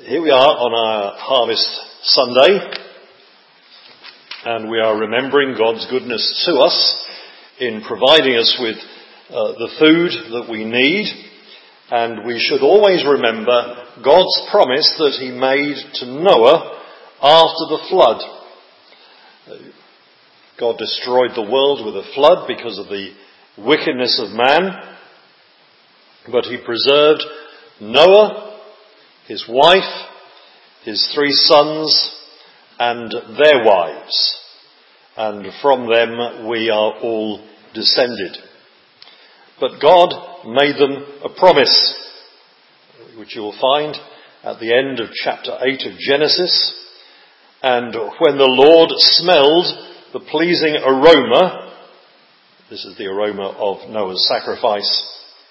Here we are on our Harvest Sunday, and we are remembering God's goodness to us in providing us with the food that we need, and we should always remember God's promise that he made to Noah after the flood. God destroyed the world with a flood because of the wickedness of man, but he preserved Noah, his wife, his 3 sons, and their wives. And from them we are all descended. But God made them a promise, which you will find at the end of chapter 8 of Genesis. And when the Lord smelled the pleasing aroma, this is the aroma of Noah's sacrifice,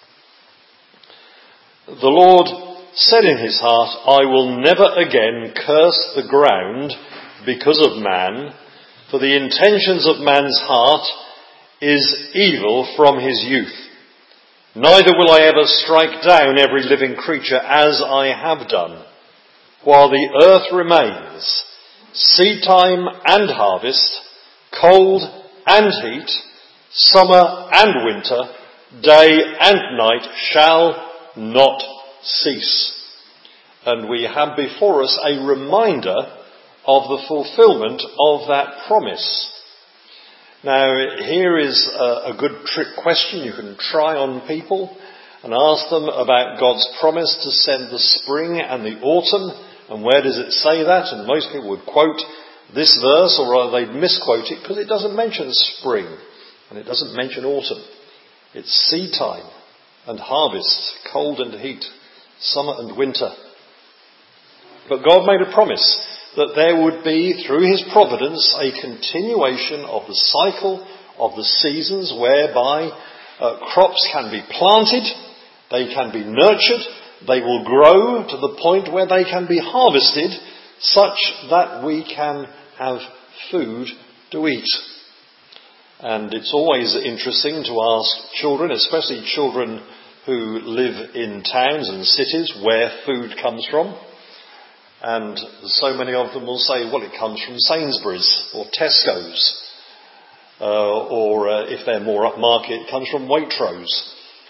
the Lord said in his heart, I will never again curse the ground because of man, for the intentions of man's heart is evil from his youth. Neither will I ever strike down every living creature as I have done. While the earth remains, seed time and harvest, cold and heat, summer and winter, day and night shall not cease. And we have before us a reminder of the fulfillment of that promise. Now, here is a good trick question you can try on people and ask them about God's promise to send the spring and the autumn, and where does it say that? And most people would quote this verse, or rather they'd misquote it, because it doesn't mention spring and it doesn't mention autumn. It's seed time and harvest, cold and heat, summer and winter. But God made a promise that there would be, through his providence, a continuation of the cycle of the seasons whereby crops can be planted, they can be nurtured, they will grow to the point where they can be harvested, such that we can have food to eat. And it's always interesting to ask children, especially children who live in towns and cities, where food comes from. And so many of them will say, well, it comes from Sainsbury's or Tesco's. Or if they're more upmarket, it comes from Waitrose.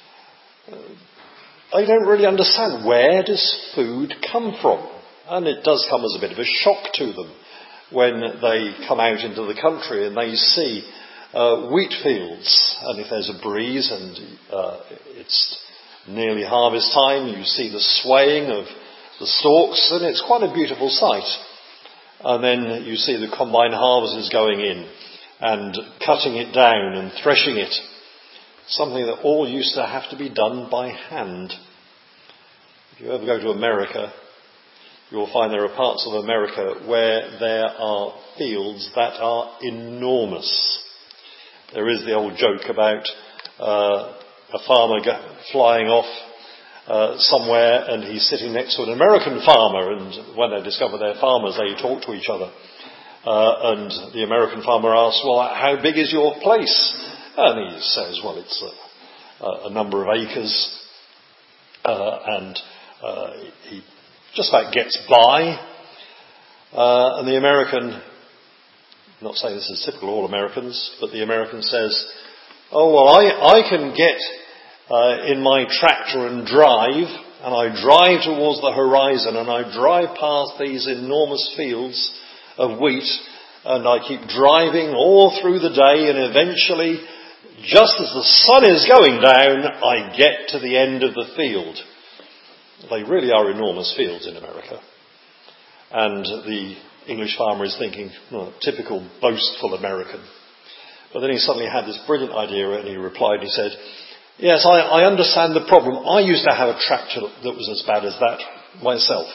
They don't really understand, where does food come from? And it does come as a bit of a shock to them when they come out into the country and they see wheat fields. And if there's a breeze and it's nearly harvest time, you see the swaying of the stalks, and it's quite a beautiful sight. And then you see the combine harvesters going in and cutting it down and threshing it. Something that all used to have to be done by hand. If you ever go to America, you'll find there are parts of America where there are fields that are enormous. There is the old joke about a farmer flying off somewhere, and he's sitting next to an American farmer, and when they discover they're farmers, they talk to each other. And the American farmer asks, well, how big is your place? And he says, well, it's a number of acres. And he just about gets by. And the American, I'm not saying this is typical of all Americans, but the American says, oh, well, I can get in my tractor and drive, and I drive towards the horizon, and I drive past these enormous fields of wheat, and I keep driving all through the day, and eventually, just as the sun is going down, I get to the end of the field. They really are enormous fields in America. And the English farmer is thinking, well, typical boastful American. But then he suddenly had this brilliant idea, and he replied, he said, yes, I understand the problem. I used to have a tractor that was as bad as that myself.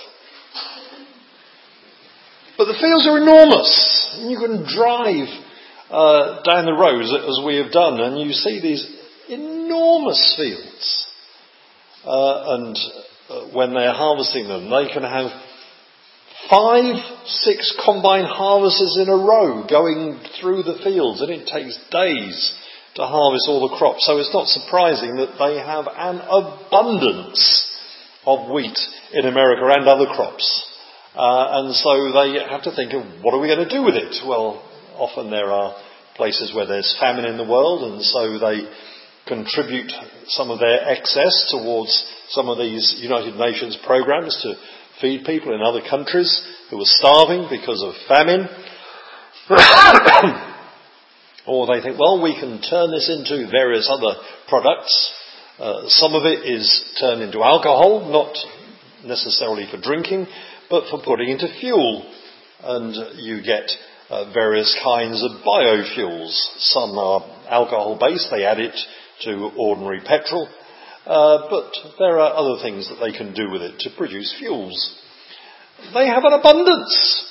But the fields are enormous. And you can drive down the roads as we have done, and you see these enormous fields. And when they're harvesting them, they can have 5, 6 combine harvesters in a row going through the fields, and it takes days to harvest all the crops. So it's not surprising that they have an abundance of wheat in America and other crops. And so they have to think of what are we going to do with it? Well, often there are places where there's famine in the world, and so they contribute some of their excess towards some of these United Nations programs to feed people in other countries who are starving because of famine. Or they think, well, we can turn this into various other products. Some of it is turned into alcohol, not necessarily for drinking, but for putting into fuel. And you get various kinds of biofuels. Some are alcohol-based, they add it to ordinary petrol. But there are other things that they can do with it to produce fuels. They have an abundance.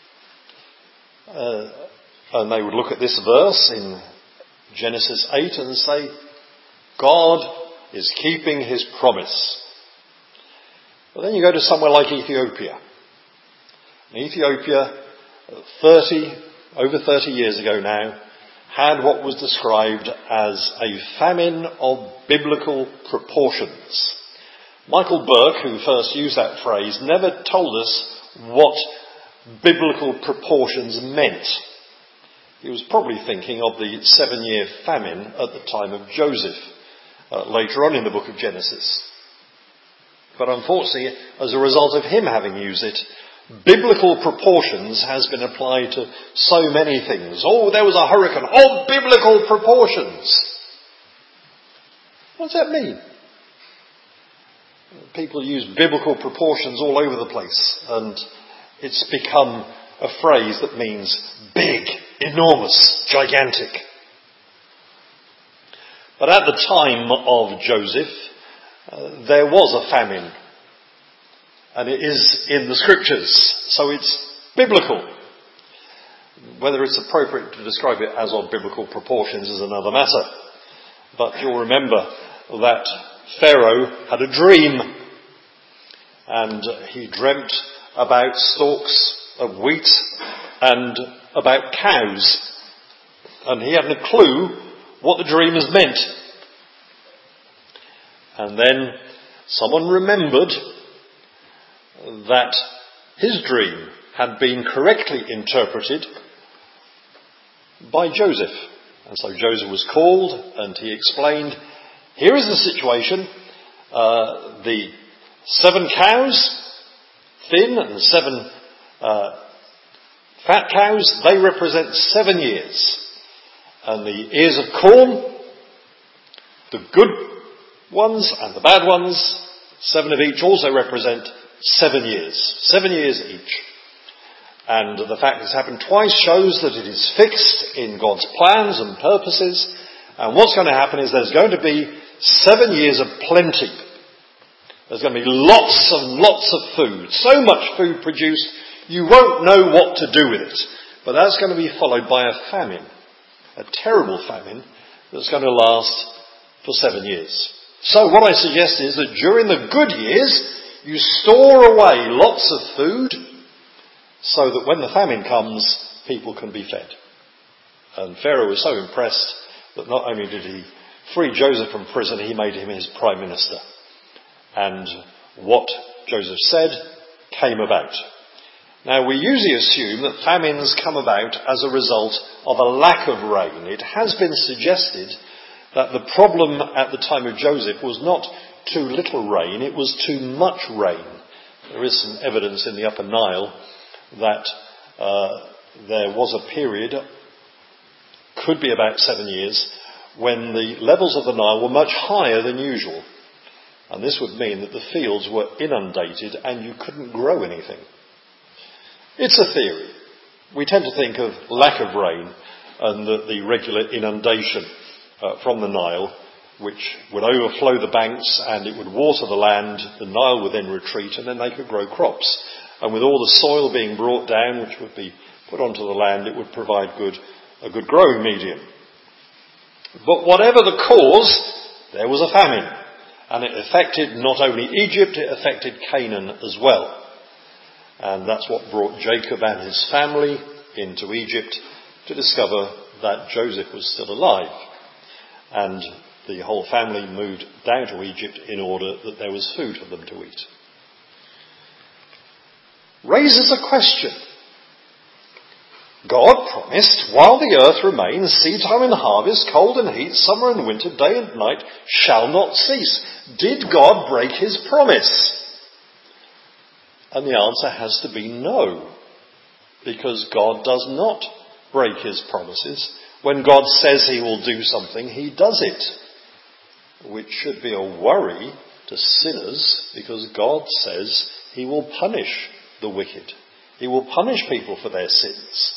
And they would look at this verse in Genesis 8 and say, God is keeping his promise. But then you go to somewhere like Ethiopia. And Ethiopia, over 30 years ago now, had what was described as a famine of biblical proportions. Michael Burke, who first used that phrase, never told us what biblical proportions meant. He was probably thinking of the 7-year famine at the time of Joseph, later on in the book of Genesis. But unfortunately, as a result of him having used it, biblical proportions has been applied to so many things. Oh, there was a hurricane. Oh, biblical proportions. What does that mean? People use biblical proportions all over the place, and it's become a phrase that means big, enormous, gigantic. But at the time of Joseph, there was a famine. And it is in the scriptures, so it's biblical. Whether it's appropriate to describe it as of biblical proportions is another matter. But you'll remember that Pharaoh had a dream, and he dreamt about stalks of wheat and about cows. And he hadn't a clue what the dream has meant. And then someone remembered that his dream had been correctly interpreted by Joseph. And so Joseph was called and he explained, here is the situation. The 7 cows, thin, and the 7 fat cows, they represent 7 years. And the ears of corn, the good ones and the bad ones, 7 of each, also represent 7 years. 7 years each. And the fact it's happened twice shows that it is fixed in God's plans and purposes. And what's going to happen is there's going to be 7 years of plenty. There's going to be lots and lots of food. So much food produced, you won't know what to do with it. But that's going to be followed by a famine. A terrible famine that's going to last for 7 years. So what I suggest is that during the good years, you store away lots of food so that when the famine comes, people can be fed. And Pharaoh was so impressed that not only did he free Joseph from prison, he made him his prime minister. And what Joseph said came about. Now, we usually assume that famines come about as a result of a lack of rain. It has been suggested that the problem at the time of Joseph was not too little rain, it was too much rain. There is some evidence in the Upper Nile that there was a period, could be about 7 years, when the levels of the Nile were much higher than usual. And this would mean that the fields were inundated and you couldn't grow anything. It's a theory. We tend to think of lack of rain and the regular inundation from the Nile, which would overflow the banks and it would water the land. The Nile would then retreat and then they could grow crops. And with all the soil being brought down, which would be put onto the land, it would provide a good growing medium. But whatever the cause, there was a famine. And it affected not only Egypt, it affected Canaan as well. And that's what brought Jacob and his family into Egypt to discover that Joseph was still alive. And the whole family moved down to Egypt in order that there was food for them to eat. Raises a question. God promised, while the earth remains, seed time and harvest, cold and heat, summer and winter, day and night shall not cease. Did God break his promise? And the answer has to be no, because God does not break his promises. When God says he will do something, he does it, which should be a worry to sinners, because God says he will punish the wicked. He will punish people for their sins.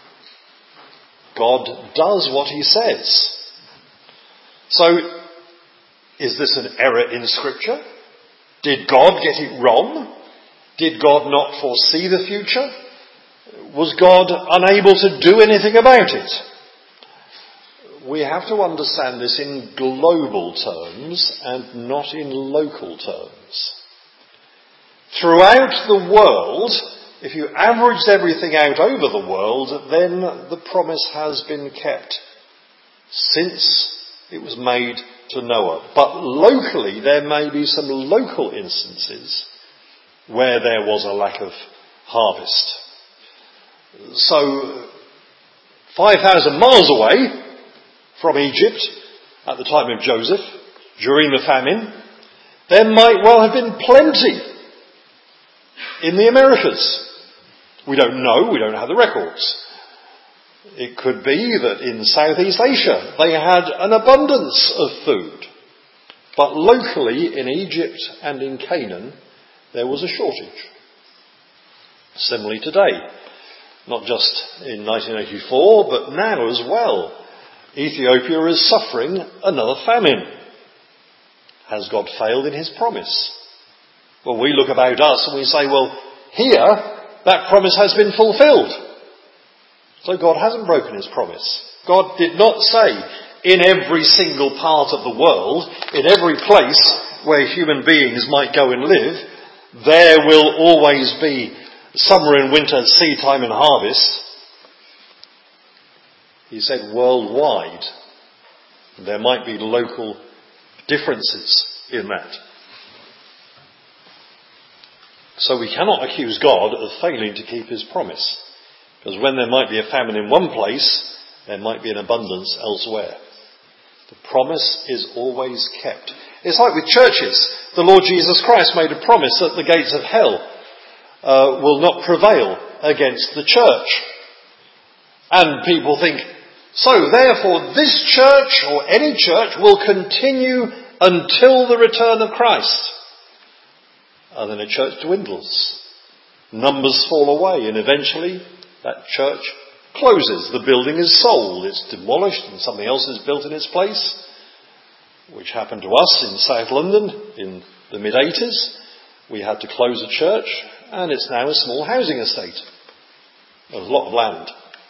God does what he says. So, is this an error in Scripture? Did God get it wrong? Did God not foresee the future? Was God unable to do anything about it? We have to understand this in global terms and not in local terms. Throughout the world, if you averaged everything out over the world, then the promise has been kept since it was made to Noah. But locally, there may be some local instances where there was a lack of harvest. So, 5,000 miles away from Egypt, at the time of Joseph, during the famine, there might well have been plenty in the Americas. We don't know, we don't have the records. It could be that in Southeast Asia they had an abundance of food. But locally in Egypt and in Canaan there was a shortage. Similarly today, not just in 1984 but now as well. Ethiopia is suffering another famine. Has God failed in his promise? Well, we look about us and we say, well, here that promise has been fulfilled. So God hasn't broken his promise. God did not say in every single part of the world, in every place where human beings might go and live, there will always be summer and winter, seed time and harvest. He said worldwide. There might be local differences in that. So we cannot accuse God of failing to keep his promise. Because when there might be a famine in one place, there might be an abundance elsewhere. The promise is always kept. It's like with churches. The Lord Jesus Christ made a promise that the gates of hell will not prevail against the church. And people think, so therefore this church or any church will continue until the return of Christ. And then a church dwindles. Numbers fall away and eventually that church closes. The building is sold. It's demolished and something else is built in its place. Which happened to us in South London in the mid-80s. We had to close a church and it's now a small housing estate. There's a lot of land.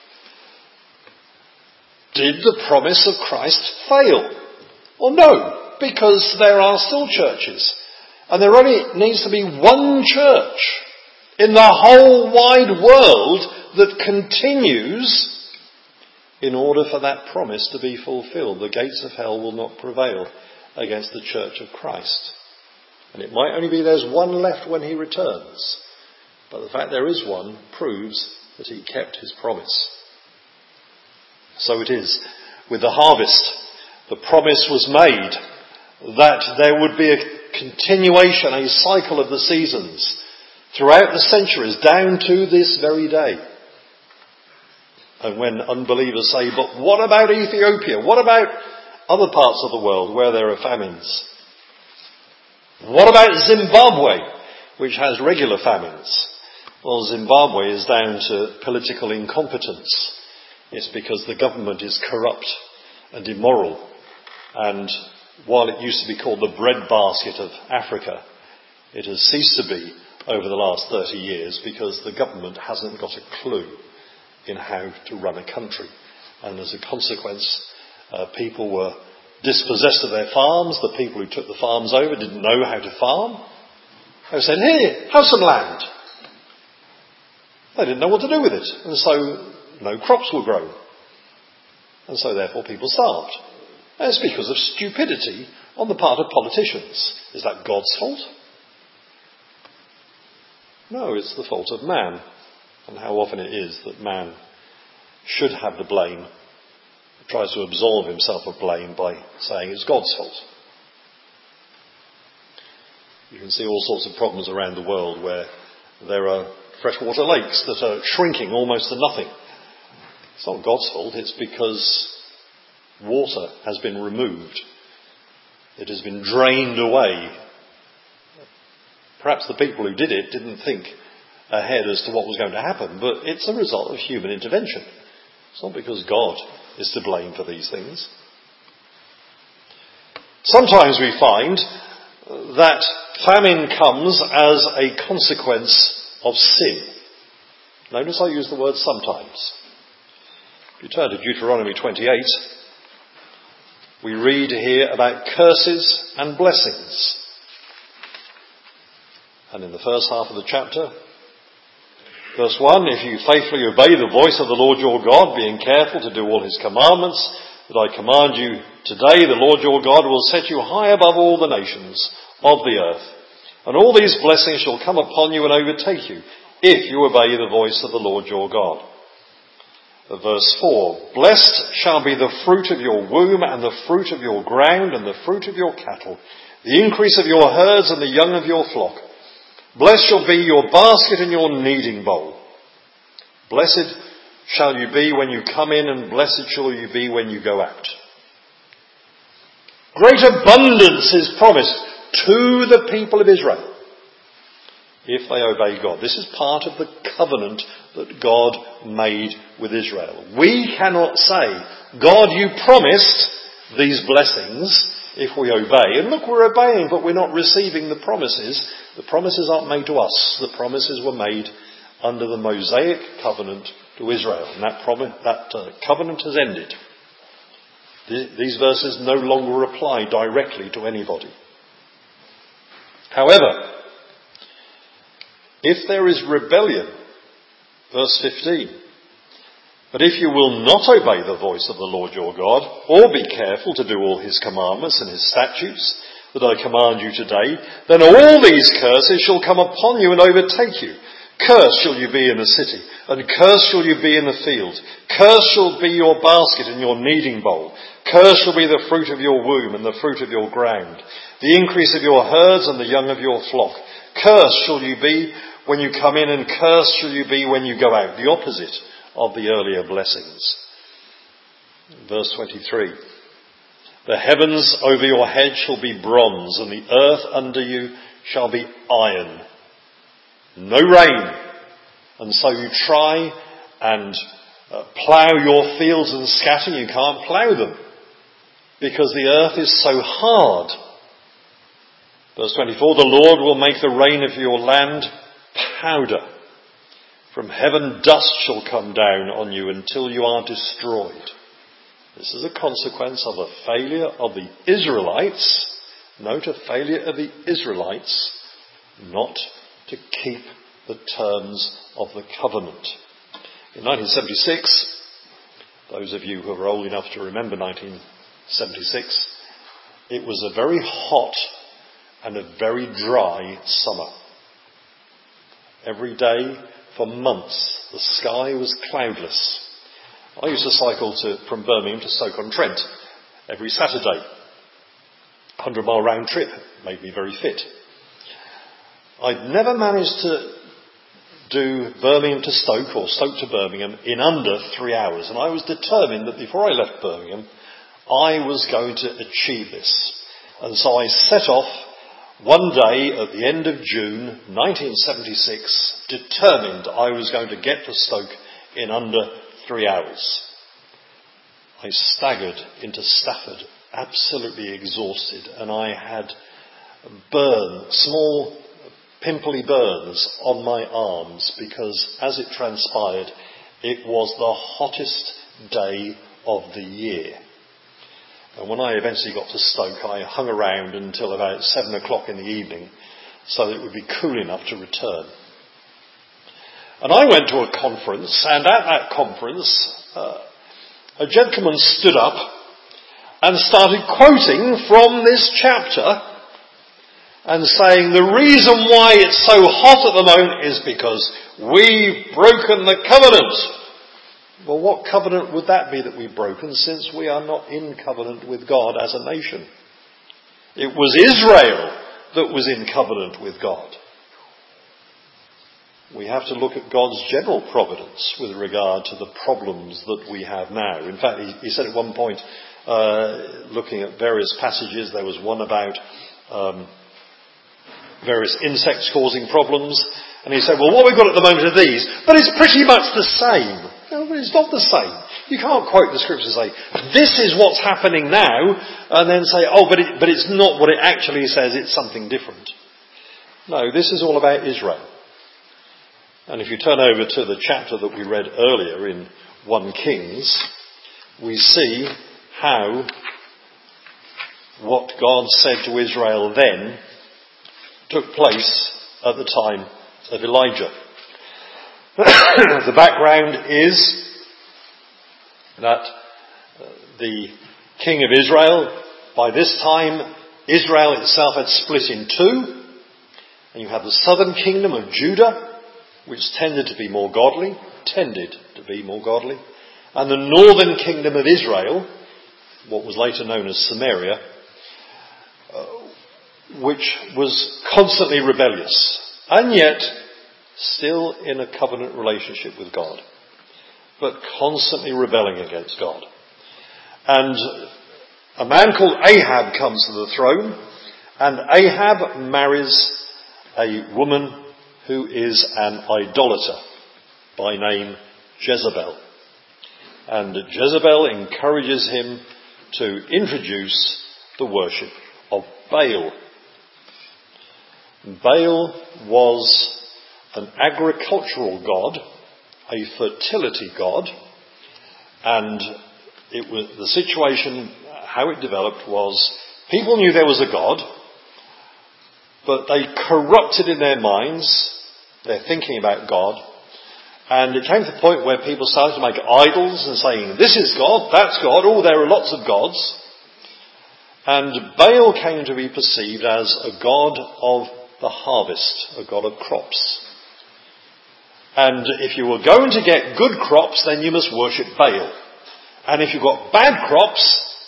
Did the promise of Christ fail? Well, no, because there are still churches. And there only needs to be one church in the whole wide world that continues in order for that promise to be fulfilled. The gates of hell will not prevail against the church of Christ. And it might only be there's one left when he returns. But the fact there is one proves that he kept his promise. So it is with the harvest. The promise was made that there would be a continuation, a cycle of the seasons throughout the centuries down to this very day. And when unbelievers say, but what about Ethiopia? What about other parts of the world where there are famines? What about Zimbabwe, which has regular famines? Well, Zimbabwe is down to political incompetence. It's because the government is corrupt and immoral. And while it used to be called the breadbasket of Africa, it has ceased to be over the last 30 years because the government hasn't got a clue in how to run a country. And as a consequence, people were dispossessed of their farms. The people who took the farms over didn't know how to farm. They said, here, have some land. They didn't know what to do with it. And so no crops were grown. And so therefore people starved. And it's because of stupidity on the part of politicians. Is that God's fault? No, it's the fault of man. And how often it is that man should have the blame, tries to absolve himself of blame by saying it's God's fault. You can see all sorts of problems around the world where there are freshwater lakes that are shrinking almost to nothing. It's not God's fault, it's because water has been removed. It has been drained away. Perhaps the people who did it didn't think ahead as to what was going to happen, but it's a result of human intervention. It's not because God is to blame for these things. Sometimes we find that famine comes as a consequence of sin. Notice I use the word sometimes. If you turn to Deuteronomy 28, we read here about curses and blessings. And in the first half of the chapter, verse 1, if you faithfully obey the voice of the Lord your God, being careful to do all his commandments that I command you today, the Lord your God will set you high above all the nations of the earth. And all these blessings shall come upon you and overtake you, if you obey the voice of the Lord your God. Verse 4, blessed shall be the fruit of your womb and the fruit of your ground and the fruit of your cattle, the increase of your herds and the young of your flock. Blessed shall be your basket and your kneading bowl. Blessed shall you be when you come in, and blessed shall you be when you go out. Great abundance is promised to the people of Israel if they obey God. This is part of the covenant that God made with Israel. We cannot say, God, you promised these blessings if we obey. And look, we're obeying, but we're not receiving the promises. The promises aren't made to us. The promises were made under the Mosaic covenant to Israel. And that covenant has ended. These verses no longer apply directly to anybody. However, if there is rebellion, verse 15, but if you will not obey the voice of the Lord your God, or be careful to do all his commandments and his statutes that I command you today, then all these curses shall come upon you and overtake you. Cursed shall you be in the city, and cursed shall you be in the field. Cursed shall be your basket and your kneading bowl. Cursed shall be the fruit of your womb and the fruit of your ground, the increase of your herds and the young of your flock. Cursed shall you be when you come in, and cursed shall you be when you go out. The opposite of the earlier blessings. Verse 23. The heavens over your head shall be bronze, and the earth under you shall be iron. No rain. And so you try and plough your fields and scatter. You can't plough them because the earth is so hard. Verse 24, the Lord will make the rain of your land powder. From heaven dust shall come down on you until you are destroyed. This is a consequence of a failure of the Israelites. Note, a failure of the Israelites not to keep the terms of the covenant. In 1976, those of you who are old enough to remember 1976, it was a very hot and a very dry summer. Every day for months the sky was cloudless. I used to cycle from Birmingham to Stoke-on-Trent every Saturday. 100-mile round trip made me very fit. I'd never managed to do Birmingham to Stoke or Stoke to Birmingham in under 3 hours, and I was determined that before I left Birmingham I was going to achieve this. And so I set off one day at the end of June 1976, determined I was going to get to Stoke in under 3 hours. I staggered into Stafford, absolutely exhausted, and I had small pimply burns on my arms because, as it transpired, it was the hottest day of the year. And when I eventually got to Stoke, I hung around until about 7 o'clock in the evening so that it would be cool enough to return. And I went to a conference, and at that conference, a gentleman stood up and started quoting from this chapter and saying the reason why it's so hot at the moment is because we've broken the covenant. Well, what covenant would that be that we've broken, since we are not in covenant with God as a nation? It was Israel that was in covenant with God. We have to look at God's general providence with regard to the problems that we have now. In fact, he said at one point, looking at various passages, there was one about various insects causing problems, and he said, well, what we've got at the moment are these, but it's pretty much the same. No, but it's not the same. You can't quote the scriptures and say, this is what's happening now, and then say, oh, but it's not what it actually says, it's something different. No, this is all about Israel. And if you turn over to the chapter that we read earlier in 1 Kings, we see how what God said to Israel then took place at the time of Elijah. The background is that the king of Israel, by this time, Israel itself had split in two, and you have the southern kingdom of Judah, which tended to be more godly, and the northern kingdom of Israel, what was later known as Samaria, which was constantly rebellious, and yet still in a covenant relationship with God, but constantly rebelling against God. And a man called Ahab comes to the throne, and Ahab marries a woman who is an idolater by name Jezebel. And Jezebel encourages him to introduce the worship of Baal. Baal was an agricultural god, a fertility god, and it was the situation, how it developed was, people knew there was a god, but they corrupted in their minds their thinking about God, and it came to the point where people started to make idols and saying, this is God, that's God, oh, there are lots of gods. And Baal came to be perceived as a god of the harvest, a god of crops. And if you were going to get good crops, then you must worship Baal. And if you've got bad crops,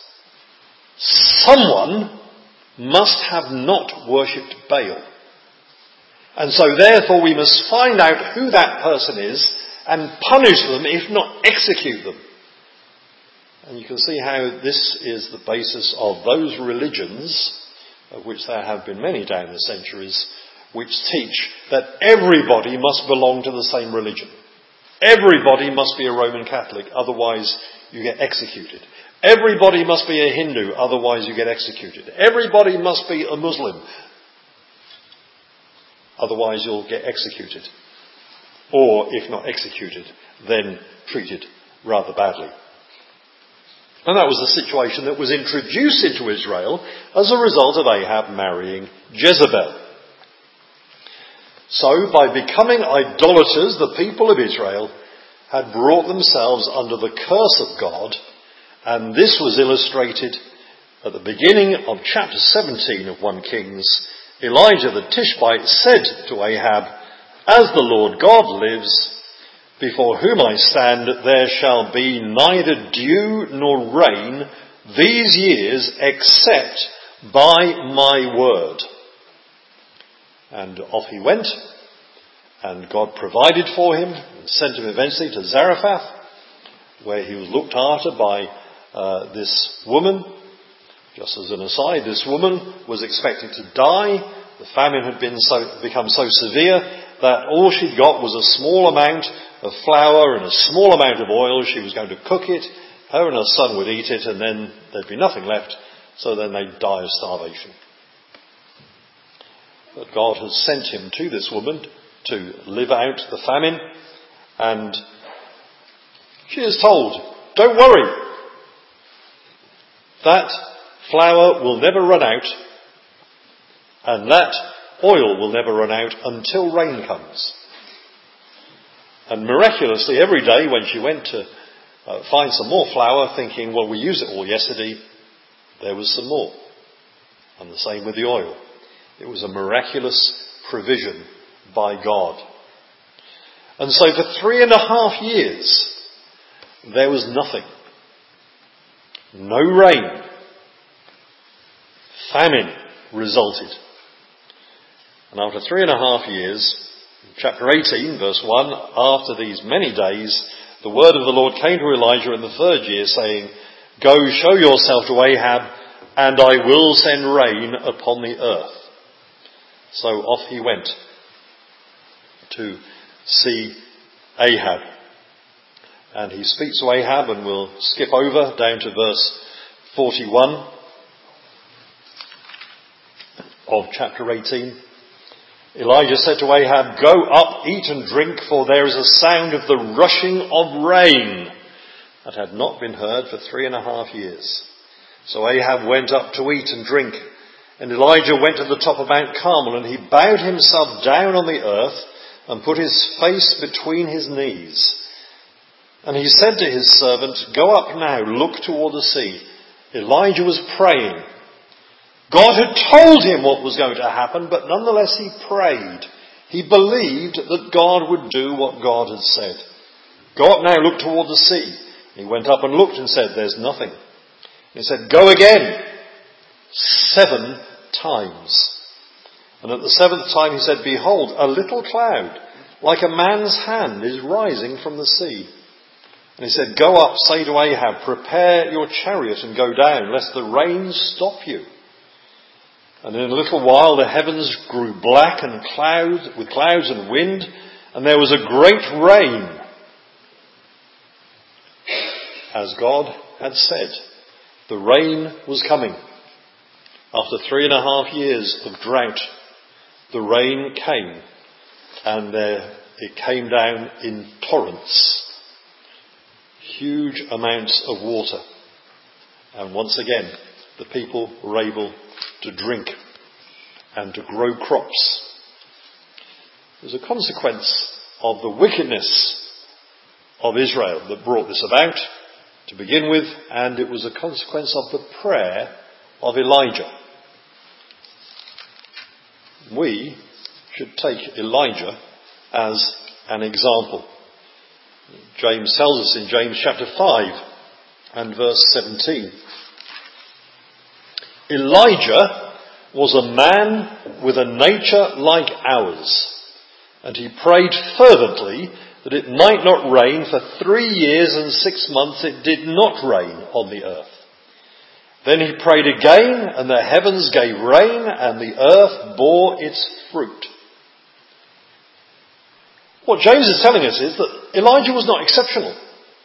someone must have not worshipped Baal. And so therefore we must find out who that person is and punish them, if not execute them. And you can see how this is the basis of those religions, of which there have been many down the centuries, which teach that everybody must belong to the same religion. Everybody must be a Roman Catholic, otherwise you get executed. Everybody must be a Hindu, otherwise you get executed. Everybody must be a Muslim, otherwise you'll get executed. Or, if not executed, then treated rather badly. And that was the situation that was introduced into Israel as a result of Ahab marrying Jezebel. So, by becoming idolaters, the people of Israel had brought themselves under the curse of God, and this was illustrated at the beginning of chapter 17 of 1 Kings. Elijah the Tishbite said to Ahab, as the Lord God lives, before whom I stand, there shall be neither dew nor rain these years except by my word. And off he went, and God provided for him, and sent him eventually to Zarephath, where he was looked after by this woman. Just as an aside, this woman was expected to die. The famine had become so severe that all she'd got was a small amount of flour and a small amount of oil. She was going to cook it. Her and her son would eat it, and then there'd be nothing left. So then they'd die of starvation. But God had sent him to this woman to live out the famine, and she is told, don't worry, that flour will never run out, and that oil will never run out until rain comes. And miraculously, every day when she went to find some more flour, thinking, well, we used it all yesterday, there was some more. And the same with the oil. It was a miraculous provision by God. And so for 3.5 years, there was nothing. No rain. Famine resulted. And after 3.5 years, chapter 18, verse 1, after these many days, the word of the Lord came to Elijah in the 3rd year, saying, "Go, show yourself to Ahab, and I will send rain upon the earth." So off he went to see Ahab. And he speaks to Ahab, and we'll skip over down to verse 41 of chapter 18. Elijah said to Ahab, "Go up, eat and drink, for there is a sound of the rushing of rain that had not been heard for 3.5 years." So Ahab went up to eat and drink, and Elijah went to the top of Mount Carmel, and he bowed himself down on the earth and put his face between his knees. And he said to his servant, "Go up now, look toward the sea." Elijah was praying. God had told him what was going to happen, but nonetheless he prayed. He believed that God would do what God had said. "Go up now, look toward the sea." He went up and looked and said, "There's nothing." He said, "Go again 7 times. And at the 7th time he said, "Behold, a little cloud, like a man's hand, is rising from the sea." And he said, "Go up, say to Ahab, prepare your chariot and go down, lest the rain stop you." And in a little while the heavens grew black and with clouds and wind, and there was a great rain, as God had said. The rain was coming. After 3.5 years of drought, the rain came, and it came down in torrents. Huge amounts of water. And once again, the people were able to drink and to grow crops. It was a consequence of the wickedness of Israel that brought this about to begin with, and it was a consequence of the prayer of Elijah. We should take Elijah as an example. James tells us in James chapter 5 and verse 17. Elijah was a man with a nature like ours, and he prayed fervently that it might not rain. For 3 years and 6 months it did not rain on the earth. Then he prayed again, and the heavens gave rain, and the earth bore its fruit. What James is telling us is that Elijah was not exceptional.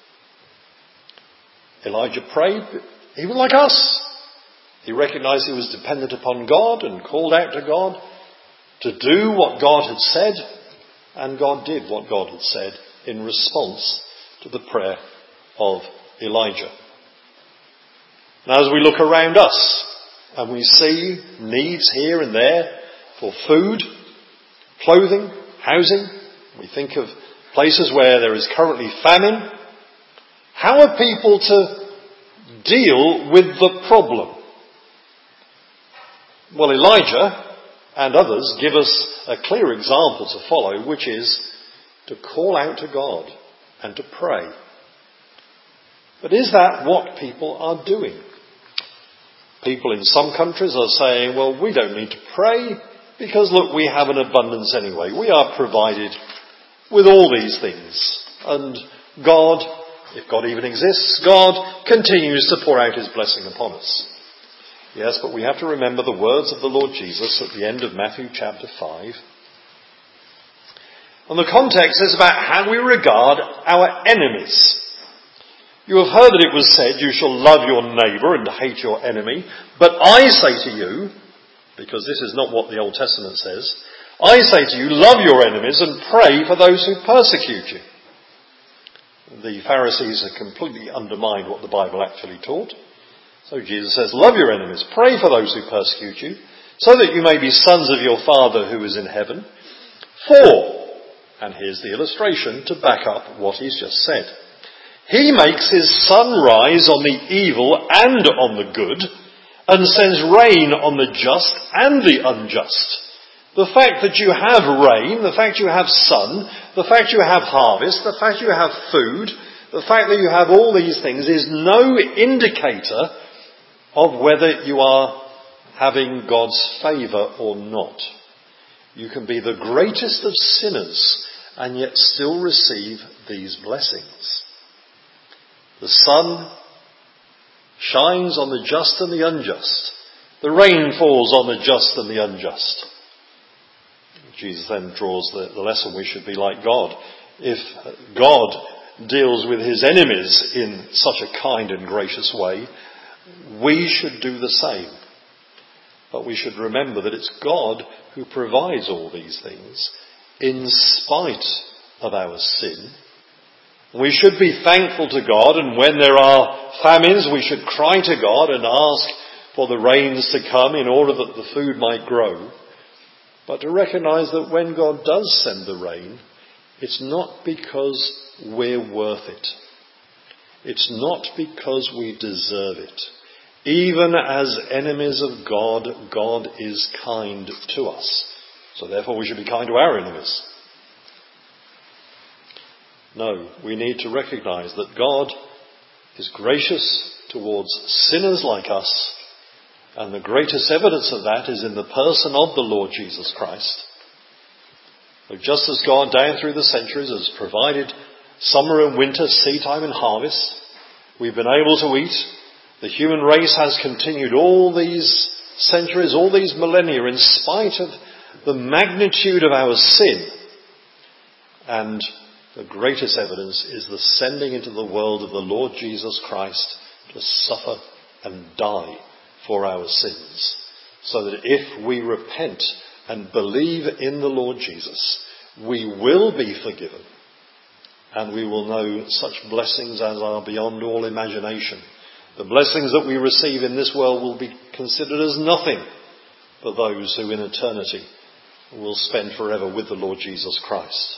Elijah prayed. He was like us. He recognized he was dependent upon God and called out to God to do what God had said, and God did what God had said in response to the prayer of Elijah. Now, as we look around us and we see needs here and there for food, clothing, housing, we think of places where there is currently famine. How are people to deal with the problem? Well, Elijah and others give us a clear example to follow, which is to call out to God and to pray. But is that what people are doing? People in some countries are saying, well, we don't need to pray because, look, we have an abundance anyway. We are provided with all these things. And God, if God even exists, God continues to pour out his blessing upon us. Yes, but we have to remember the words of the Lord Jesus at the end of Matthew chapter 5. And the context is about how we regard our enemies. You have heard that it was said, "You shall love your neighbour and hate your enemy." But I say to you, because this is not what the Old Testament says, I say to you, love your enemies and pray for those who persecute you. The Pharisees had completely undermined what the Bible actually taught. So Jesus says, love your enemies, pray for those who persecute you, so that you may be sons of your Father who is in heaven. For, and here's the illustration to back up what he's just said, "He makes his sun rise on the evil and on the good, and sends rain on the just and the unjust. The fact that you have rain, the fact you have sun, the fact you have harvest, the fact you have food, the fact that you have all these things is no indicator of whether you are having God's favour or not. You can be the greatest of sinners and yet still receive these blessings. The sun shines on the just and the unjust. The rain falls on the just and the unjust. Jesus then draws the lesson we should be like God. If God deals with his enemies in such a kind and gracious way, we should do the same. But we should remember that it's God who provides all these things in spite of our sin. We should be thankful to God, and when there are famines, we should cry to God and ask for the rains to come in order that the food might grow. But to recognise that when God does send the rain, it's not because we're worth it. It's not because we deserve it. Even as enemies of God, God is kind to us. So therefore we should be kind to our enemies. No, we need to recognise that God is gracious towards sinners like us, and the greatest evidence of that is in the person of the Lord Jesus Christ. But just as God down through the centuries has provided summer and winter, seed time and harvest, we've been able to eat. The human race has continued all these centuries, all these millennia, in spite of the magnitude of our sin. And the greatest evidence is the sending into the world of the Lord Jesus Christ to suffer and die for our sins, so that if we repent and believe in the Lord Jesus, we will be forgiven, and we will know such blessings as are beyond all imagination. The blessings that we receive in this world will be considered as nothing for those who in eternity will spend forever with the Lord Jesus Christ.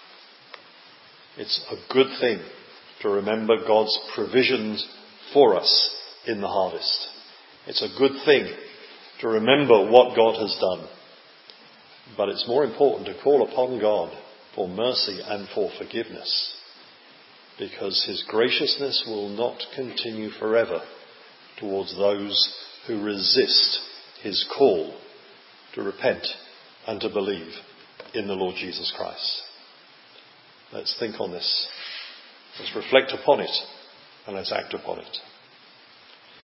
It's a good thing to remember God's provisions for us in the harvest. It's a good thing to remember what God has done. But it's more important to call upon God for mercy and for forgiveness, because his graciousness will not continue forever towards those who resist his call to repent and to believe in the Lord Jesus Christ. Let's think on this. Let's reflect upon it, and let's act upon it.